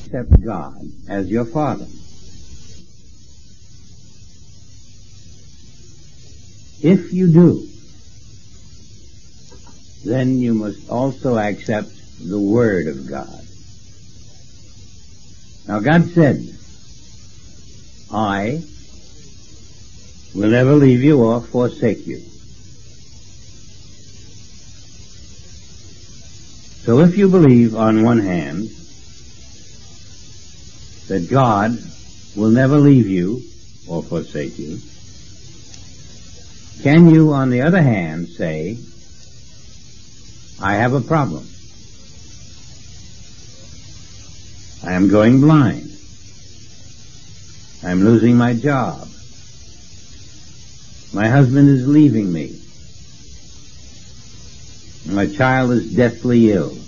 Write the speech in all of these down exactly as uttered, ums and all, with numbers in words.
accept God as your Father? If you do, then you must also accept the Word of God. Now God said, I will never leave you or forsake you. So if you believe on one hand that God will never leave you or forsake you, can you on the other hand say, I have a problem. I am going blind. I am losing my job. My husband is leaving me. My child is deathly ill.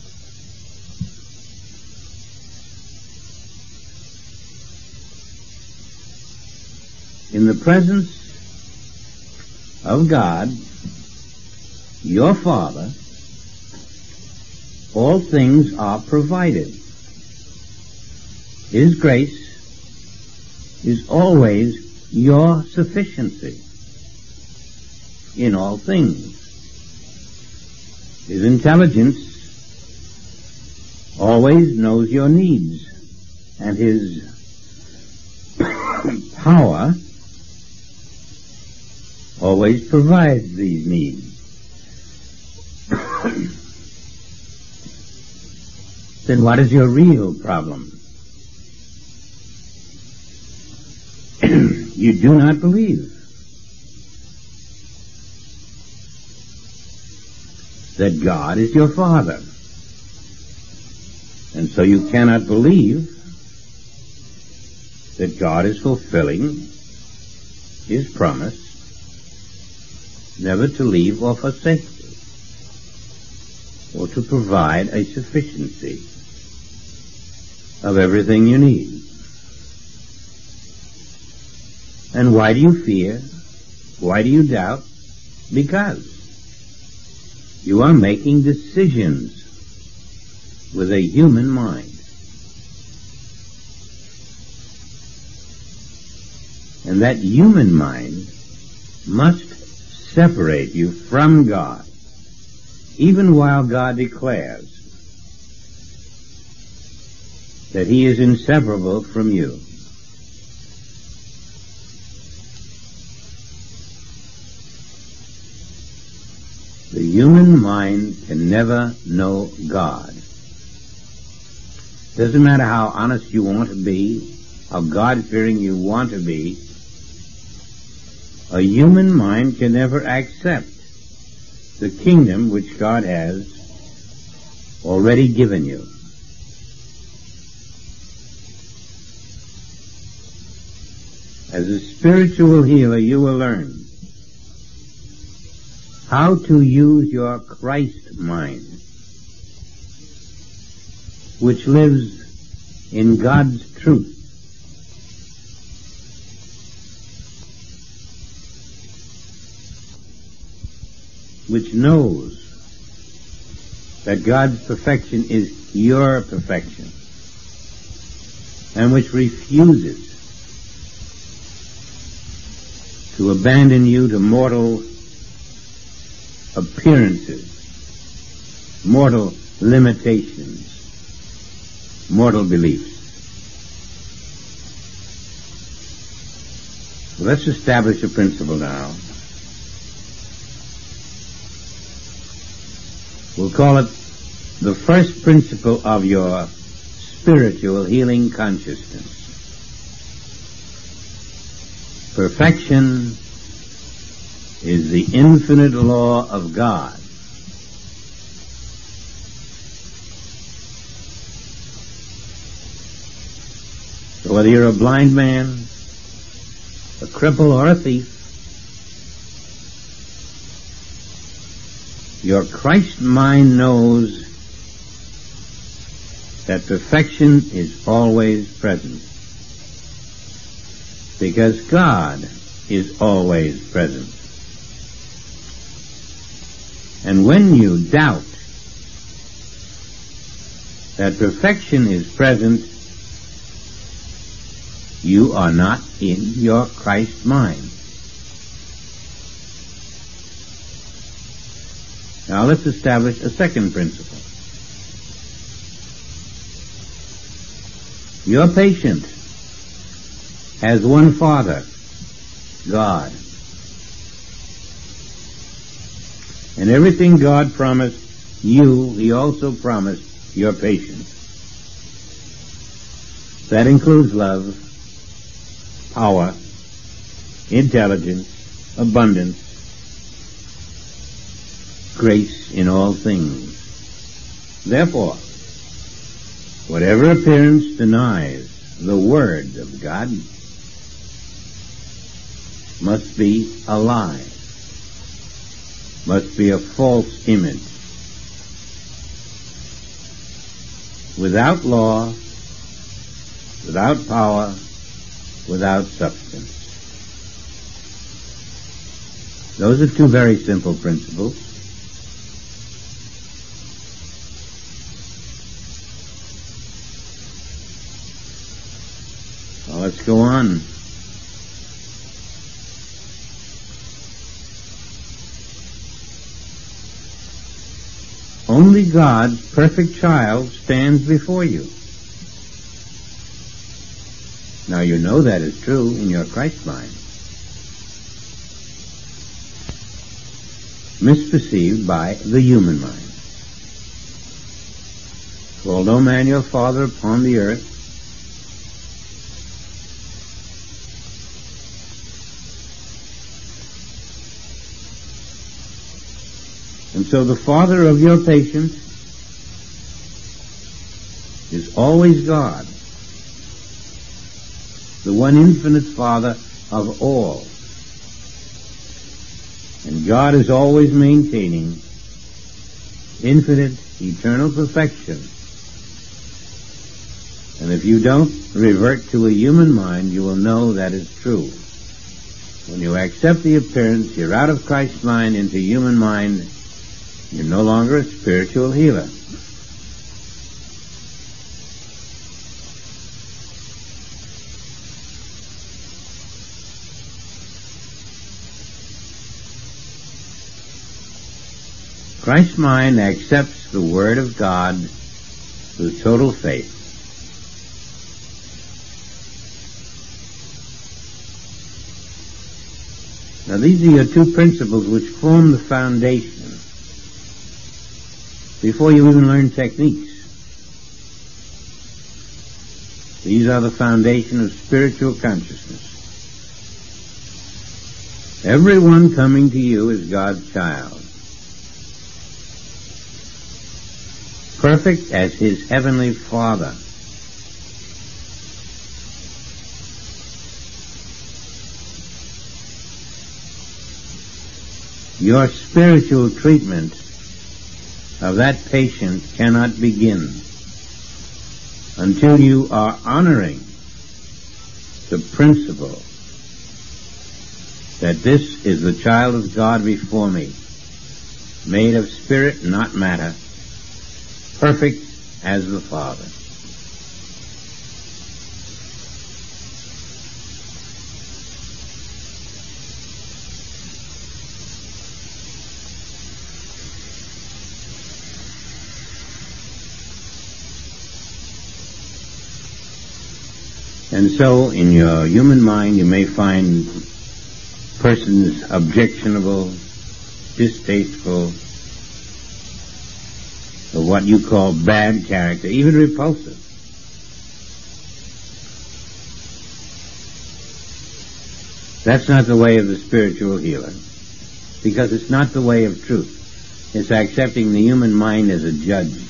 In the presence of God, your Father, all things are provided. His grace is always your sufficiency in all things. His intelligence always knows your needs, and His power always provides these needs. Then what is your real problem? You do not believe that God is your Father. And so you cannot believe that God is fulfilling His promise never to leave or forsake you, or to provide a sufficiency of everything you need. And why do you fear? Why do you doubt? Because you are making decisions with a human mind. And that human mind must separate you from God, even while God declares that He is inseparable from you. The human mind can never know God. Doesn't matter how honest you want to be, how God-fearing you want to be, a human mind can never accept the kingdom which God has already given you. As a spiritual healer, you will learn how to use your Christ mind, which lives in God's truth. Which knows that God's perfection is your perfection, and which refuses to abandon you to mortal appearances, mortal limitations, mortal beliefs. Let's establish a principle now. We'll call it the first principle of your spiritual healing consciousness. Perfection is the infinite law of God. So whether you're a blind man, a cripple, or a thief, your Christ mind knows that perfection is always present, because God is always present. And when you doubt that perfection is present, You are not in your Christ mind. Now let's establish a second principle. Your patient has one Father, God. And everything God promised you, He also promised your patient. That includes love, power, intelligence, abundance, grace in all things. Therefore, whatever appearance denies the Word of God must be a lie, must be a false image. Without law, without power, without substance. Those are two very simple principles. Well, let's go on. Only God's perfect child stands before you. Now you know that is true in your Christ mind. Misperceived by the human mind. Call no man your father upon the earth. And so the Father of your patient is always God, the one infinite Father of all. And God is always maintaining infinite, eternal perfection. And if you don't revert to a human mind, you will know that is true. When you accept the appearance, you're out of Christ's mind into human mind. You're no longer a spiritual healer. Christ's mind accepts the Word of God with total faith. Now these are your two principles which form the foundation before you even learn techniques. These are the foundation of spiritual consciousness. Everyone coming to you is God's child, perfect as His heavenly Father. Your spiritual treatment of that patient cannot begin until you are honoring the principle that this is the child of God before me, made of spirit, not matter, perfect as the Father. And so, in your human mind, you may find persons objectionable, distasteful, or what you call bad character, even repulsive. That's not the way of the spiritual healer, because it's not the way of truth. It's accepting the human mind as a judge.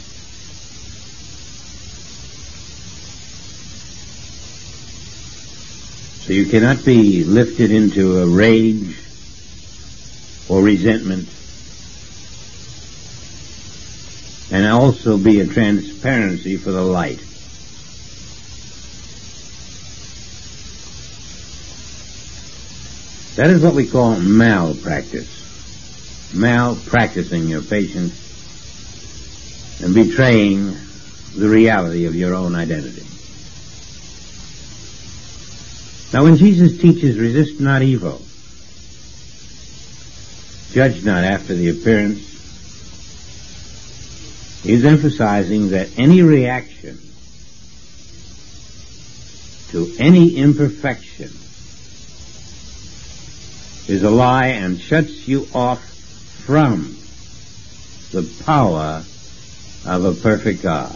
So you cannot be lifted into a rage or resentment and also be a transparency for the light. That is what we call malpractice. Malpracticing your patient and betraying the reality of your own identity. Now when Jesus teaches, resist not evil, judge not after the appearance, he's emphasizing that any reaction to any imperfection is a lie and shuts you off from the power of a perfect God.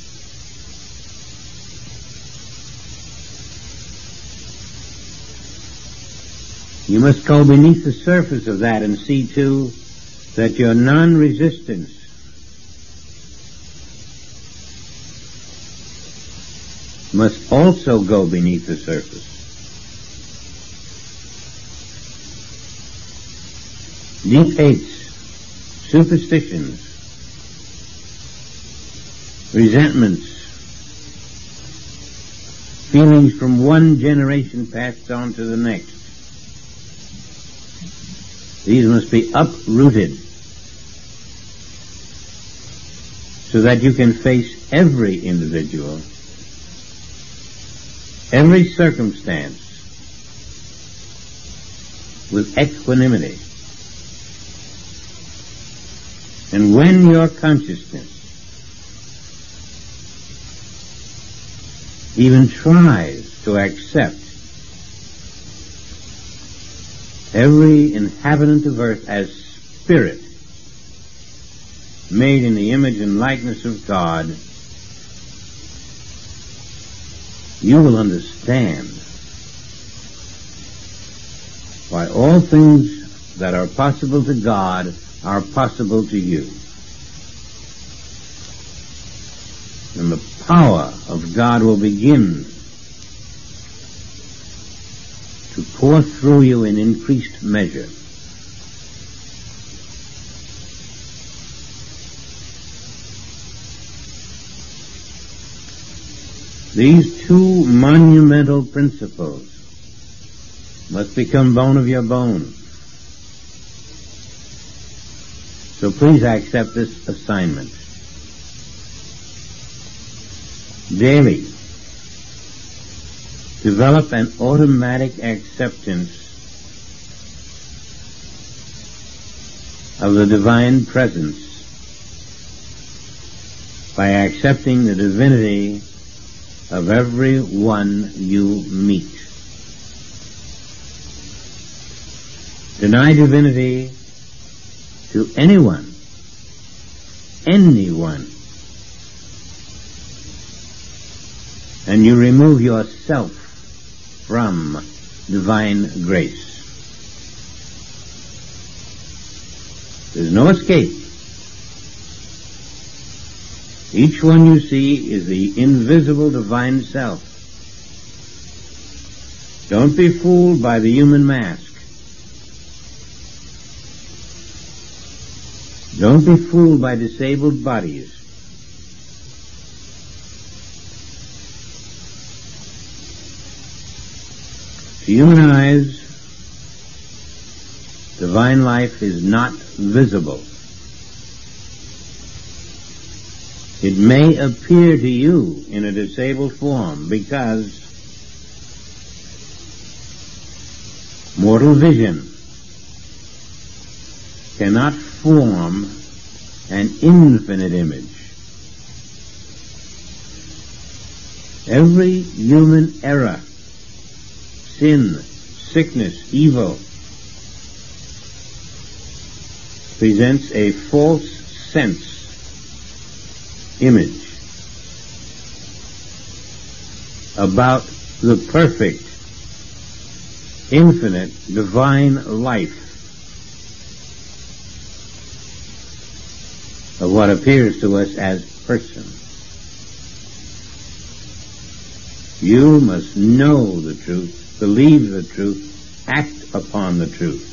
You must go beneath the surface of that and see, too, that your non-resistance must also go beneath the surface. Deep hates, superstitions, resentments, feelings from one generation passed on to the next. These must be uprooted so that you can face every individual, every circumstance with equanimity. And when your consciousness even tries to accept every inhabitant of earth as spirit, made in the image and likeness of God, you will understand why all things that are possible to God are possible to you. And the power of God will begin to pour through you in increased measure. These two monumental principles must become bone of your bone. So please accept this assignment. Daily, develop an automatic acceptance of the divine presence by accepting the divinity of every one you meet. Deny divinity to anyone, anyone, and you remove yourself from divine grace. There's no escape. Each one you see is the invisible divine self. Don't be fooled by the human mask. Don't be fooled by disabled bodies. To human eyes, divine life is not visible. It may appear to you in a disabled form because mortal vision cannot form an infinite image. Every human error, sin, sickness, evil presents a false sense image about the perfect, infinite, divine life of what appears to us as person. You must know the truth, believe the truth, act upon the truth.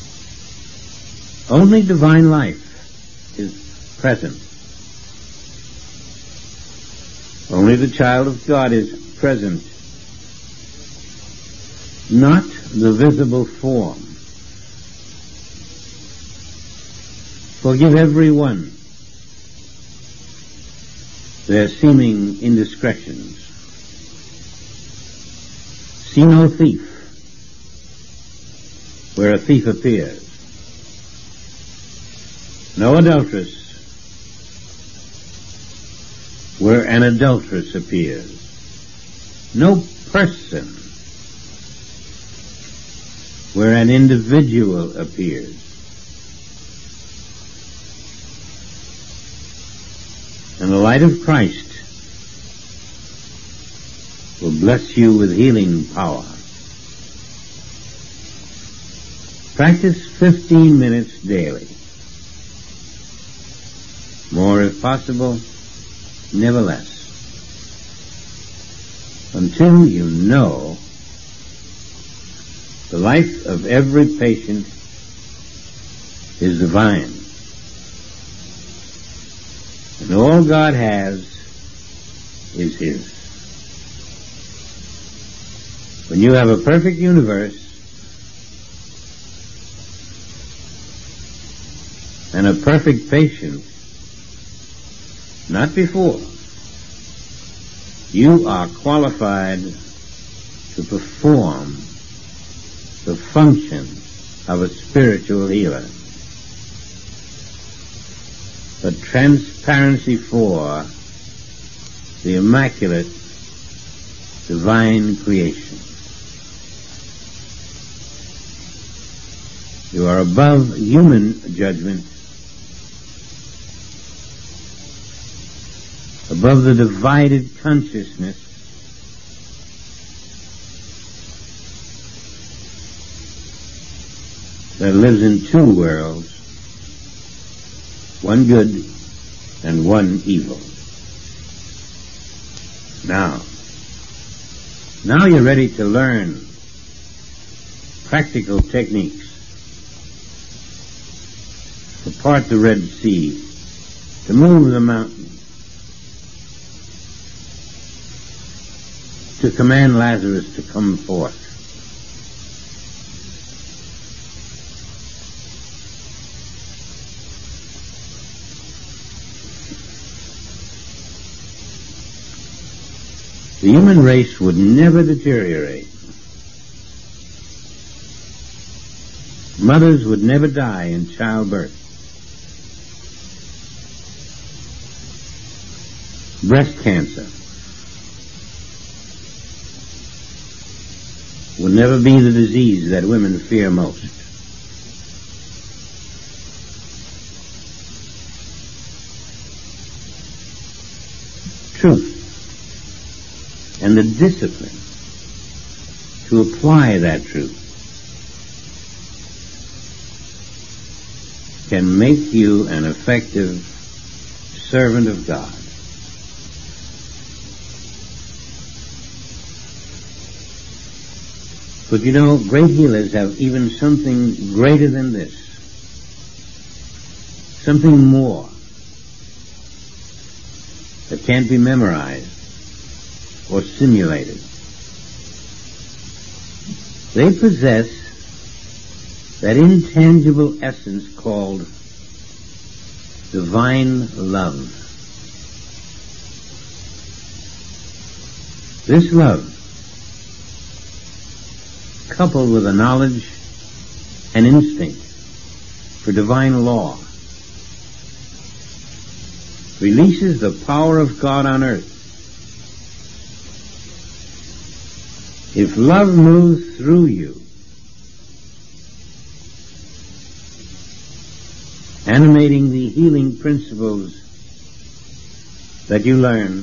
Only divine life is present. Only the child of God is present, not the visible form. Forgive everyone their seeming indiscretions. See no thief where a thief appears. No adulteress where an adulteress appears. No person where an individual appears. And the light of Christ will bless you with healing power. Practice fifteen minutes daily. More if possible, never less. Until you know the life of every patient is divine. And all God has is His. When you have a perfect universe and a perfect patient, not before, you are qualified to perform the function of a spiritual healer. The transparency for the immaculate divine creation. You are above human judgment, above the divided consciousness that lives in two worlds, one good and one evil. Now, now you're ready to learn practical techniques to part the Red Sea, to move the mountain, to command Lazarus to come forth. The human race would never deteriorate. Mothers would never die in childbirth. Breast cancer would never be the disease that women fear most. Truth and the discipline to apply that truth can make you an effective servant of God. But you know, great healers have even something greater than this. Something more that can't be memorized or simulated. They possess that intangible essence called divine love. This love, coupled with a knowledge and instinct for divine law, releases the power of God on earth. If love moves through you, animating the healing principles that you learn,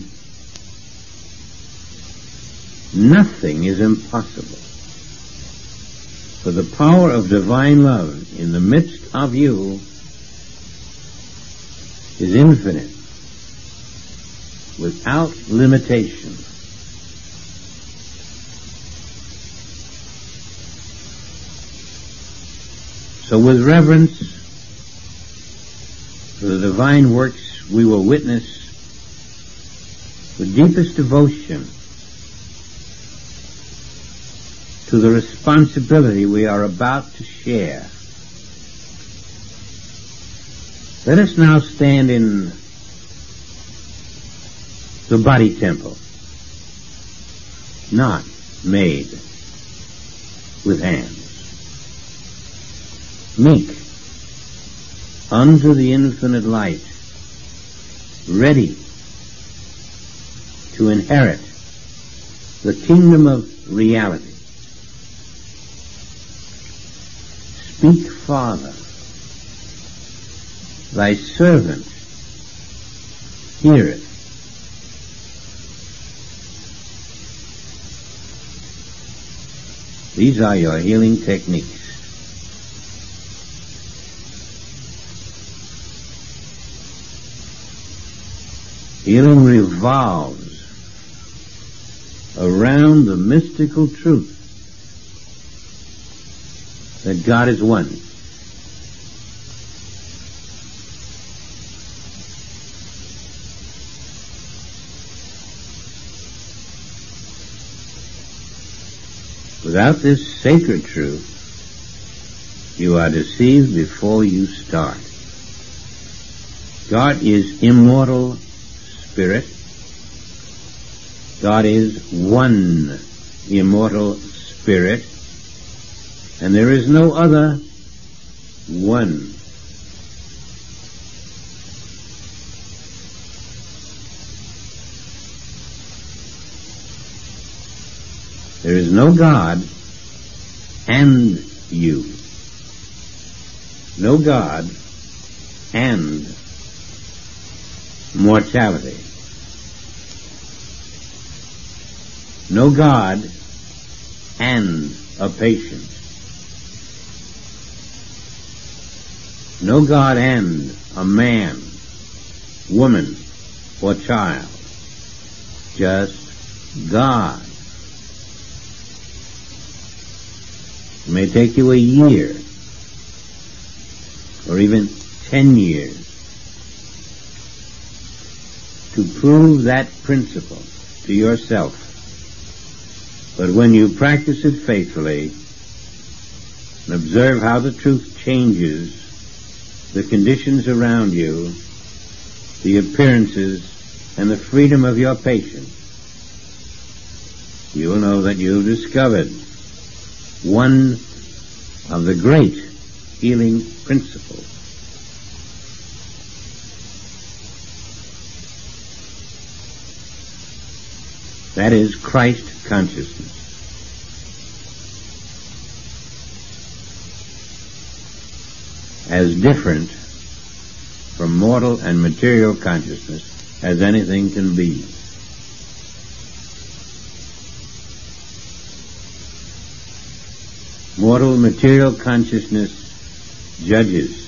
nothing is impossible. For the power of divine love in the midst of you is infinite, without limitation. So with reverence for the divine works we will witness, with deepest devotion to the responsibility we are about to share, let us now stand in the body temple, not made with hands. Meek unto the infinite light, ready to inherit the kingdom of reality. Speak, Father, thy servant heareth. These are your healing techniques. Healing revolves around the mystical truth that God is one. Without this sacred truth, you are deceived before you start. God is immortal spirit. God is one immortal spirit, and there is no other one. There is no God and you. No God and mortality. No God and a patient. No God and a man, woman, or child. Just God. It may take you a year or even ten years to prove that principle to yourself. But when you practice it faithfully and observe how the truth changes the conditions around you, the appearances, and the freedom of your patient, you will know that you've discovered one of the great healing principles. That is Christ consciousness. As different from mortal and material consciousness as anything can be. Mortal material consciousness judges.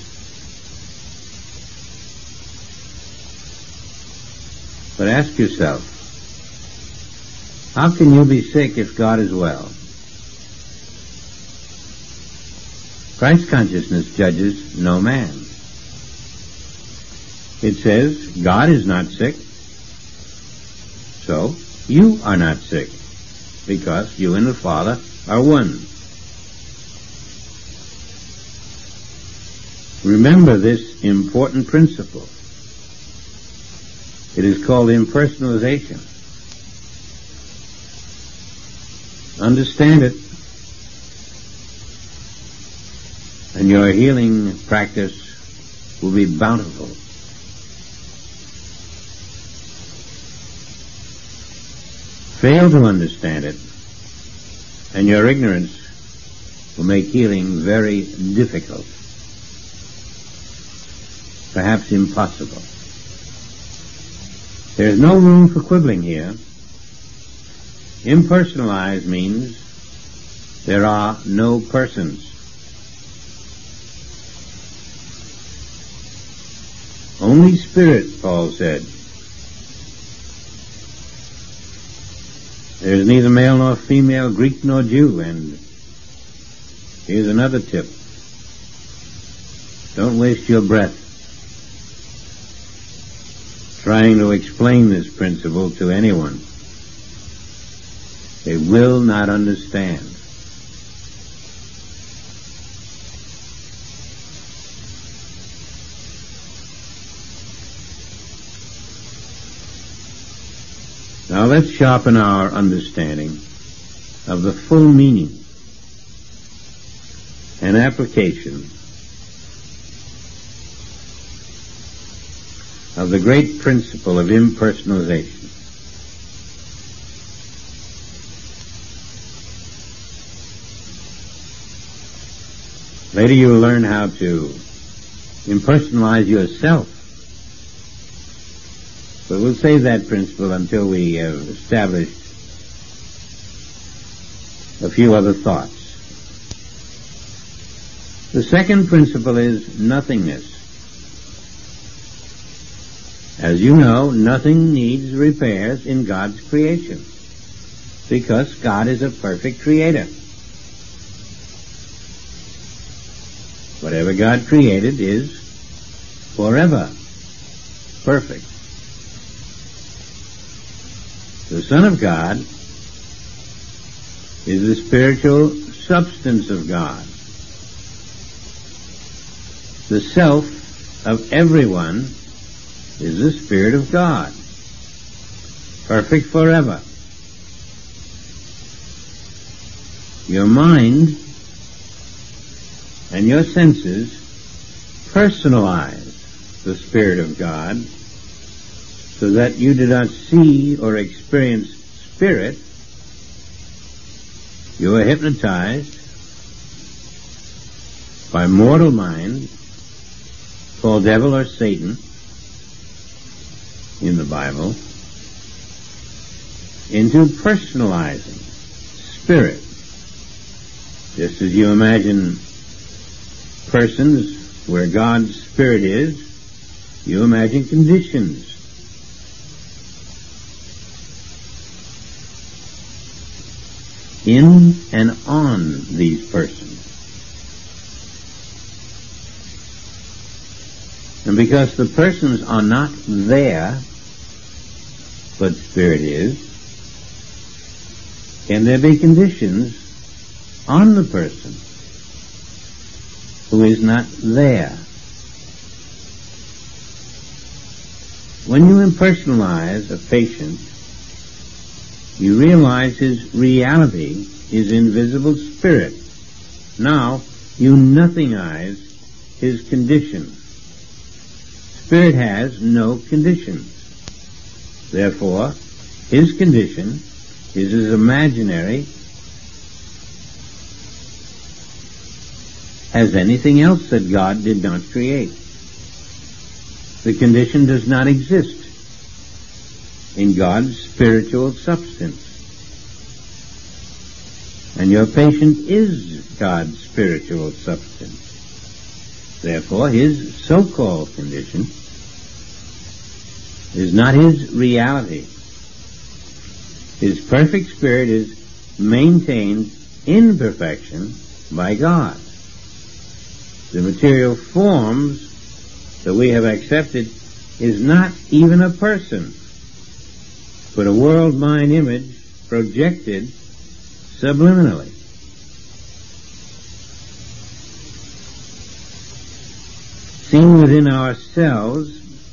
But ask yourself, how can you be sick if God is well? Christ consciousness judges no man. It says, God is not sick, so you are not sick, because you and the Father are one. Remember this important principle. It is called impersonalization. Understand it, and your healing practice will be bountiful. Fail to understand it, and your ignorance will make healing very difficult, perhaps impossible. There's no room for quibbling here. Impersonalized means there are no persons. Only spirit, Paul said. There is neither male nor female, Greek nor Jew, and here's another tip. Don't waste your breath trying to explain this principle to anyone. They will not understand. Now let's sharpen our understanding of the full meaning an application of the great principle of impersonalization. Later you will learn how to impersonalize yourself. But we'll save that principle until we have established a few other thoughts. The second principle is nothingness. As you know, nothing needs repairs in God's creation, because God is a perfect creator. Whatever God created is forever perfect. The Son of God is the spiritual substance of God. The self of everyone is the Spirit of God, perfect forever. Your mind and your senses personalize the Spirit of God so that you do not see or experience Spirit. You are hypnotized by mortal mind, called devil or Satan in the Bible, into personalizing Spirit. Just as you imagine persons where God's Spirit is, you imagine conditions. In and on these persons. And because the persons are not there, but Spirit is, can there be conditions on the person who is not there? When you impersonalize a patient, you realize his reality is invisible spirit. Now you nothingize his condition. Spirit has no conditions. Therefore, his condition is as imaginary as anything else that God did not create. The condition does not exist in God's spiritual substance. And your patient is God's spiritual substance. Therefore, his so-called condition is not his reality. His perfect spirit is maintained in perfection by God. The material forms that we have accepted is not even a person, but a world mind image projected subliminally. Seen within ourselves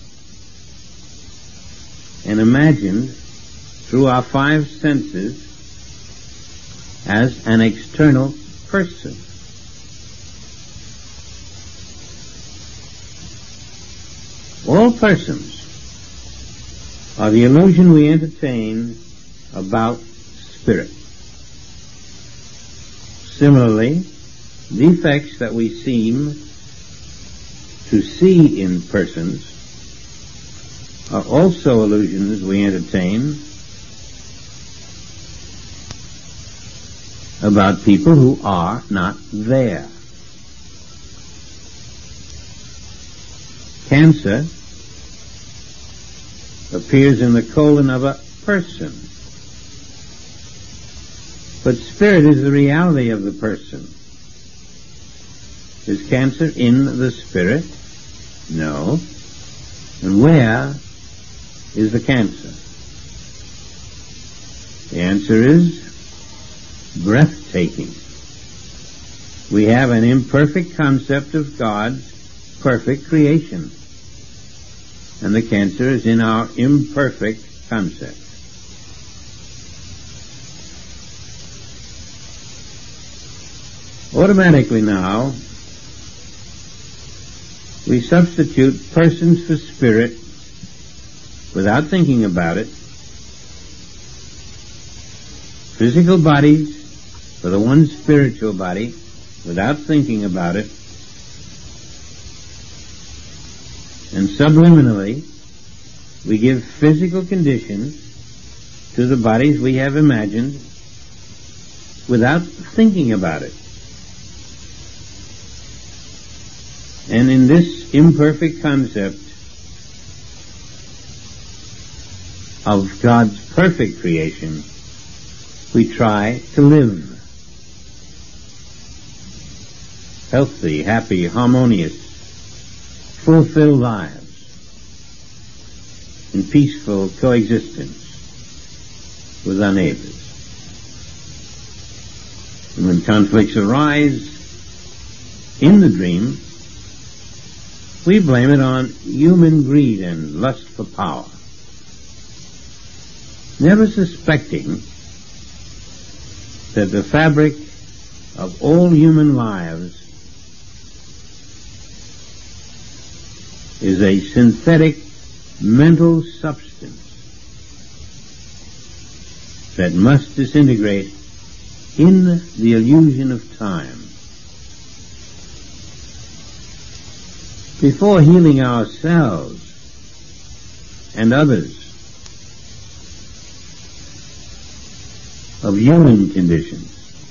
and imagined through our five senses as an external person. All persons are the illusion we entertain about spirit. Similarly, defects that we seem to see in persons are also illusions we entertain about people who are not there. Cancer appears in the colon of a person, but spirit is the reality of the person. Is cancer in the spirit? No. And where is the cancer? The answer is breathtaking. We have an imperfect concept of God's perfect creation, and the cancer is in our imperfect concept. Automatically now, we substitute persons for spirit without thinking about it. Physical bodies for the one spiritual body without thinking about it. And subliminally, we give physical conditions to the bodies we have imagined without thinking about it. And in this imperfect concept of God's perfect creation, we try to live healthy, happy, harmonious, fulfilled lives in peaceful coexistence with our neighbors. And when conflicts arise in the dream, we blame it on human greed and lust for power, never suspecting that the fabric of all human lives is a synthetic mental substance that must disintegrate in the illusion of time. Before healing ourselves and others of human conditions,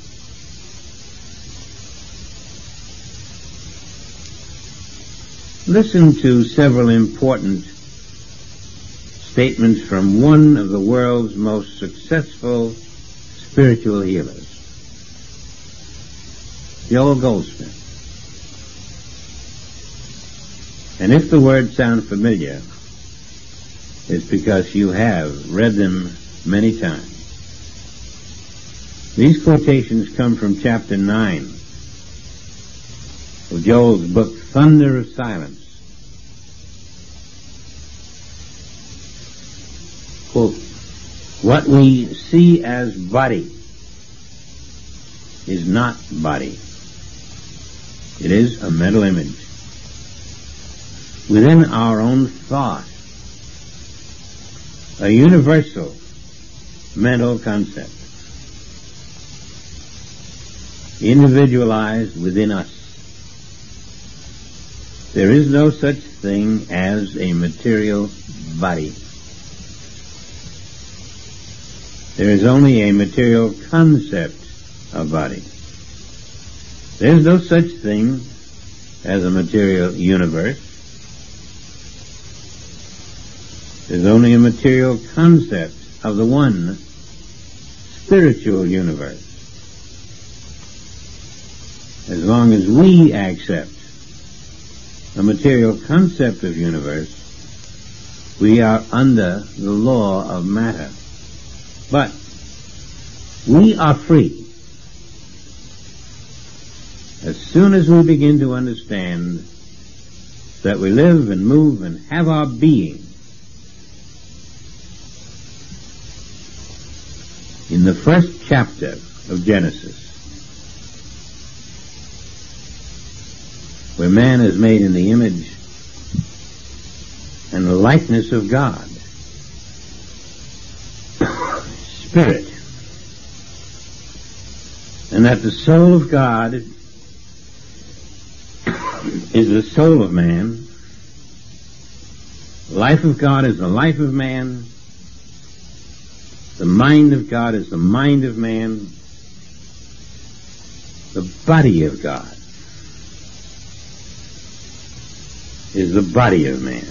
listen to several important statements from one of the world's most successful spiritual healers, Joel Goldsmith. And if the words sound familiar, it's because you have read them many times. These quotations come from chapter nine of Joel's book, Thunder of Silence. Quote, what we see as body is not body. It is a mental image within our own thought, a universal mental concept, individualized within us. There is no such thing as a material body. There is only a material concept of body. There is no such thing as a material universe. There's only a material concept of the one spiritual universe. As long as we accept a material concept of universe, we are under the law of matter. But we are free as soon as we begin to understand that we live and move and have our being in the first chapter of Genesis, where man is made in the image and the likeness of God. Spirit. And that the soul of God is the soul of man. The life of God is the life of man. The mind of God is the mind of man. The body of God is the body of man.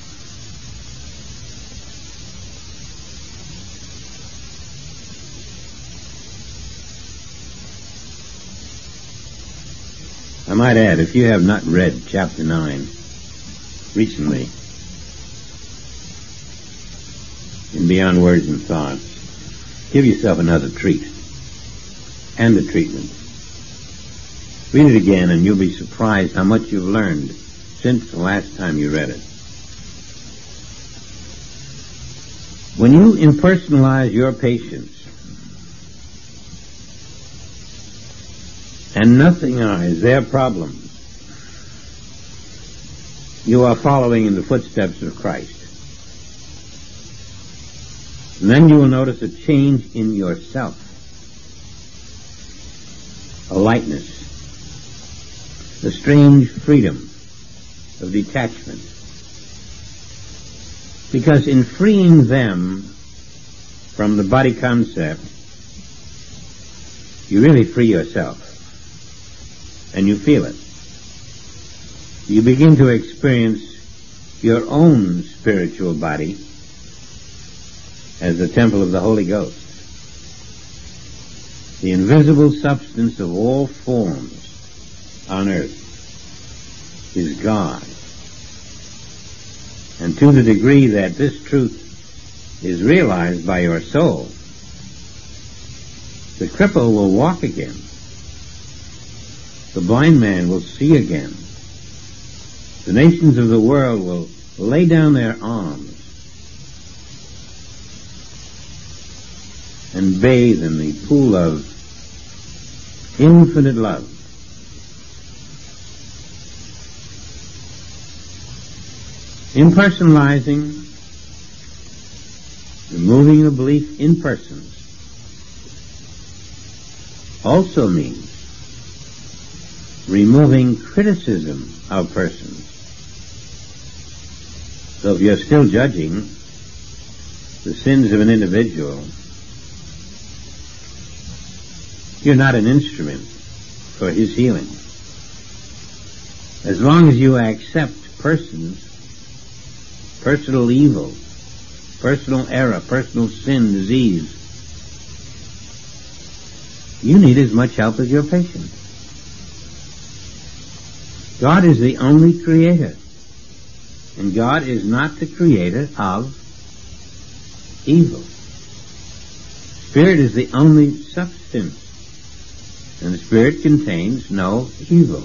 I might add, if you have not read chapter nine recently, in Beyond Words and Thoughts, give yourself another treat and a treatment. Read it again and you'll be surprised how much you've learned since the last time you read it. When you impersonalize your patients and nothingize their problems, you are following in the footsteps of Christ. And then you will notice a change in yourself, a lightness, a strange freedom of detachment. Because in freeing them from the body concept, you really free yourself, and you feel it. You begin to experience your own spiritual body as the temple of the Holy Ghost. The invisible substance of all forms on earth is God. And to the degree that this truth is realized by your soul, the cripple will walk again. The blind man will see again. The nations of the world will lay down their arms and bathe in the pool of infinite love. Impersonalizing, removing the belief in persons, also means removing criticism of persons. So if you're still judging the sins of an individual, you're not an instrument for his healing. As long as you accept persons, personal evil, personal error, personal sin, disease, you need as much help as your patient. God is the only creator, and God is not the creator of evil. Spirit is the only substance, and the Spirit contains no evil.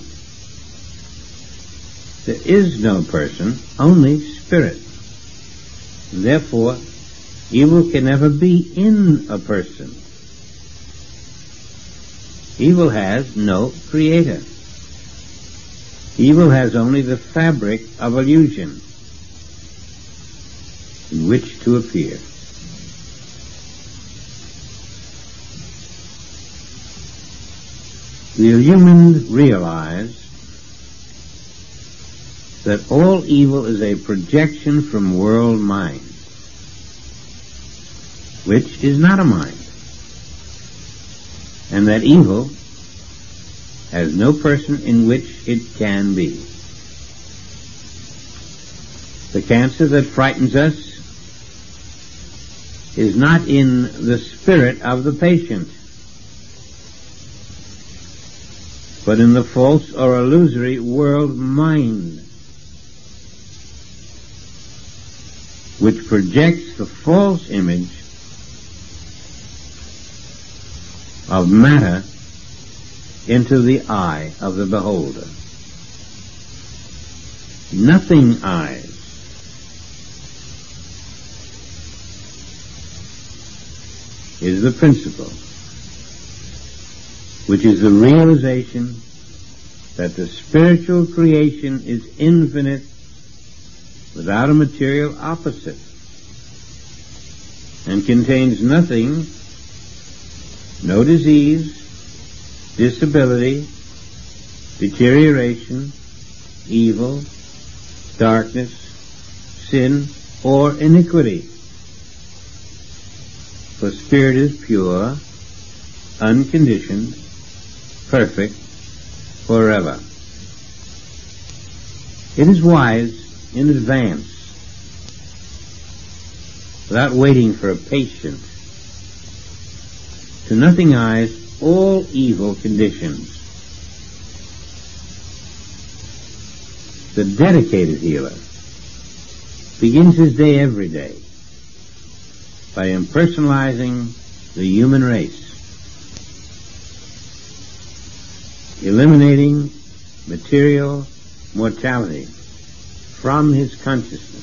There is no person, only Spirit. And therefore, evil can never be in a person. Evil has no creator. Evil has only the fabric of illusion in which to appear. The illumined realize that all evil is a projection from world mind, which is not a mind, and that evil has no person in which it can be. The cancer that frightens us is not in the spirit of the patient, but in the false or illusory world mind, which projects the false image of matter into the eye of the beholder. Nothing eyes is the principle, which is the realization that the spiritual creation is infinite without a material opposite, and contains nothing, no disease, disability, deterioration, evil, darkness, sin, or iniquity. For Spirit is pure, unconditioned, perfect, forever. It is wise in advance, without waiting for a patient, to nothingize all evil conditions. The dedicated healer begins his day every day by impersonalizing the human race, eliminating material mortality from his consciousness,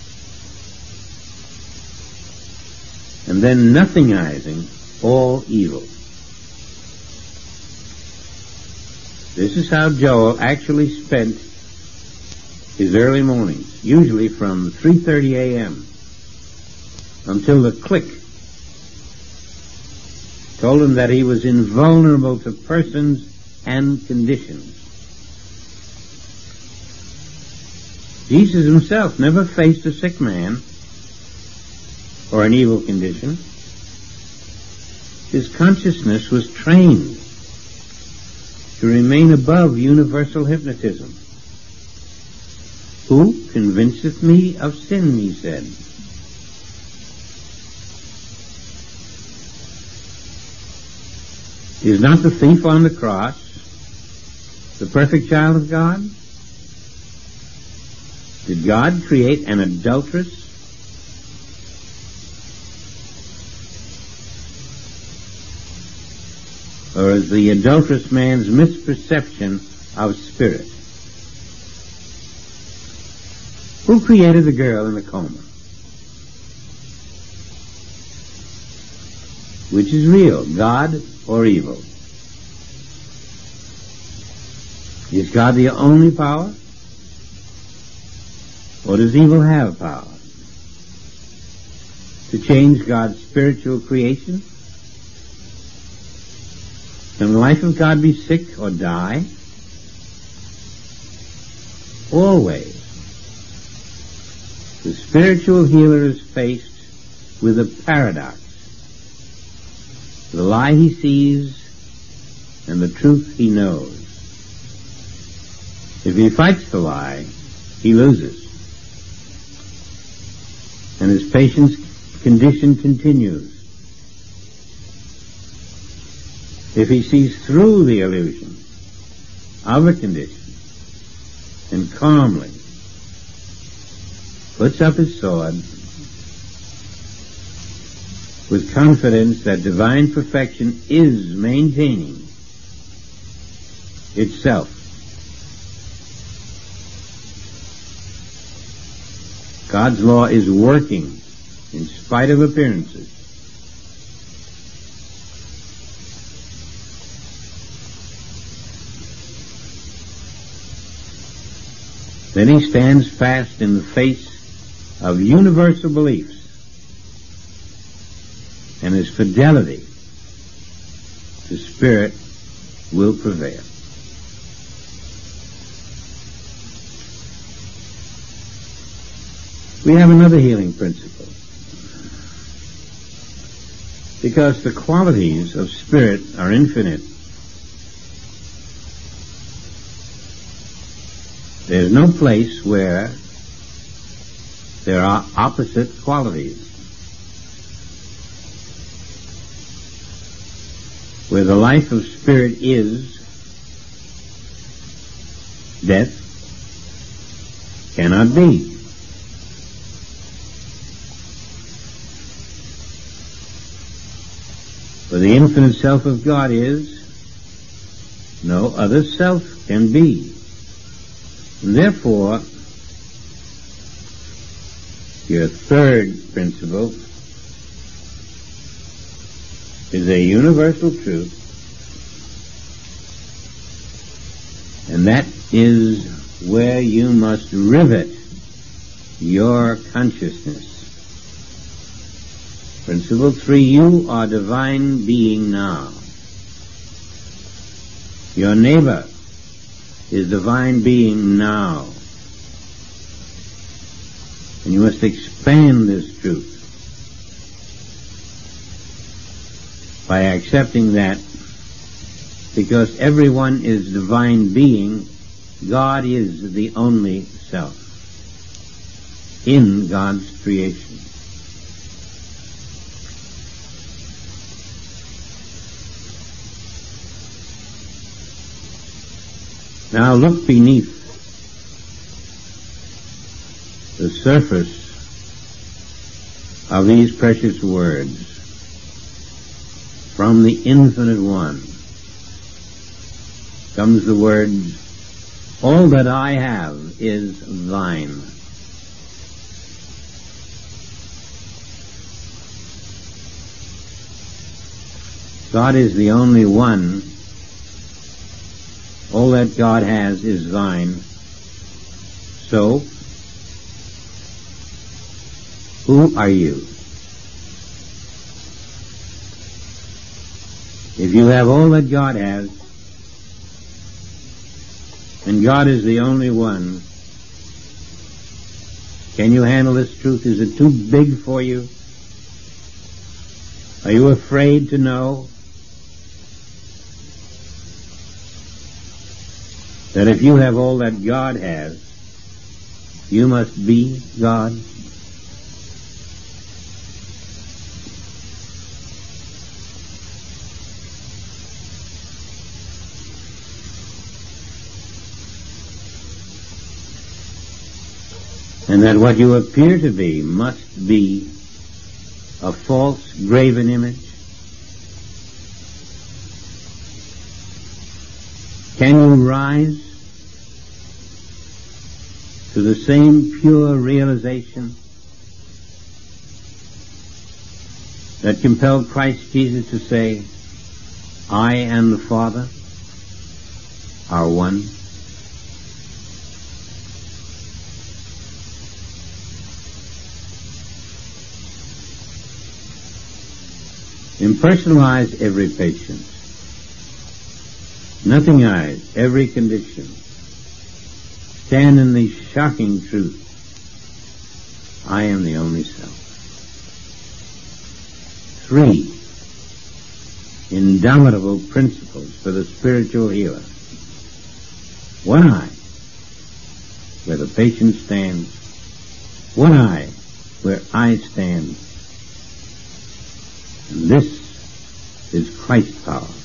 and then nothingizing all evil. This is how Joel actually spent his early mornings, usually from three thirty a.m. until the click told him that he was invulnerable to persons and conditions. Jesus himself never faced a sick man or an evil condition. His consciousness was trained to remain above universal hypnotism. Who convinceth me of sin, he said. Is not the thief on the cross the perfect child of God? Did God create an adulteress? Or is the adulterous man's misperception of spirit? Who created the girl in the coma? Which is real, God or evil? Is God the only power? Or does evil have power to change God's spiritual creation? Can the life of God be sick or die? Always. The spiritual healer is faced with a paradox. The lie he sees and the truth he knows. If he fights the lie, he loses. And his patient's condition continues. If he sees through the illusion of a condition and calmly puts up his sword with confidence that divine perfection is maintaining itself, God's law is working in spite of appearances. Then he stands fast in the face of universal beliefs, and his fidelity to spirit will prevail. We have another healing principle. Because the qualities of spirit are infinite, there's no place where there are opposite qualities. Where the life of spirit is, death cannot be. Where the infinite self of God is, no other self can be. And therefore, your third principle is a universal truth, and that is where you must rivet your consciousness. Principle three, you are divine being now. Your neighbor is divine being now. And you must expand this truth by accepting that because everyone is divine being, God is the only self in God's creation. Now look beneath the surface of these precious words. From the Infinite One comes the words, all that I have is thine. God is the only one All that God has is thine. So, who are you? If you have all that God has, and God is the only one, can you handle this truth? Is it too big for you? Are you afraid to know that if you have all that God has, you must be God? And that what you appear to be must be a false graven image? Can you rise to the same pure realization that compelled Christ Jesus to say, I and the Father are one? Impersonalize every patient, nothingize every condition. Stand in the shocking truth, I am the only self. Three indomitable principles for the spiritual healer. One eye, where the patient stands. One eye, where I stand. And this is Christ's power.